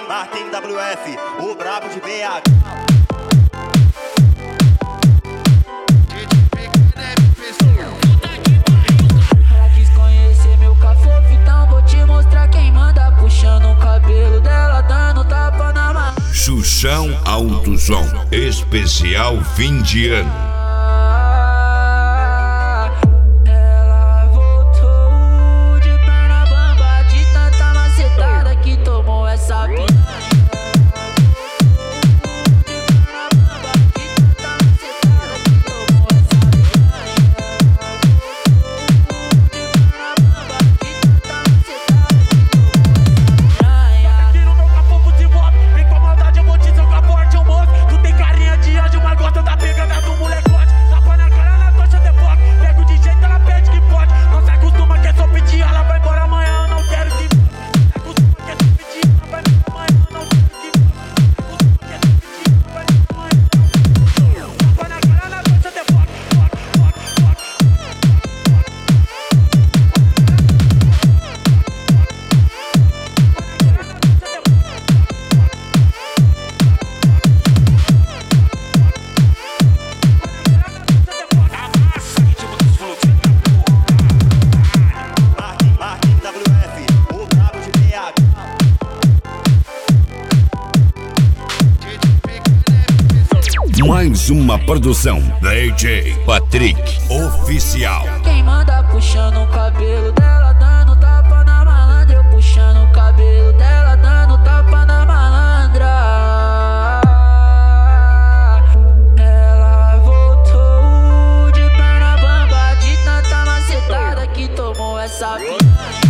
Martin WF, o brabo de BH. Ela quis conhecer meu cafofo, então vou te mostrar quem manda. Puxando o cabelo dela, dando tapa na mão. Xuxão Alto Som, especial fim de ano. Ela voltou de perna bamba, de tanta macetada que tomou essa piranha. Mais uma produção DJ Patrick Oficial. Quem manda puxando o cabelo dela, dando tapa na malandra. Eu puxando o cabelo dela, dando tapa na malandra. Ela voltou de perna bamba, de tanta macetada que tomou essa piranha.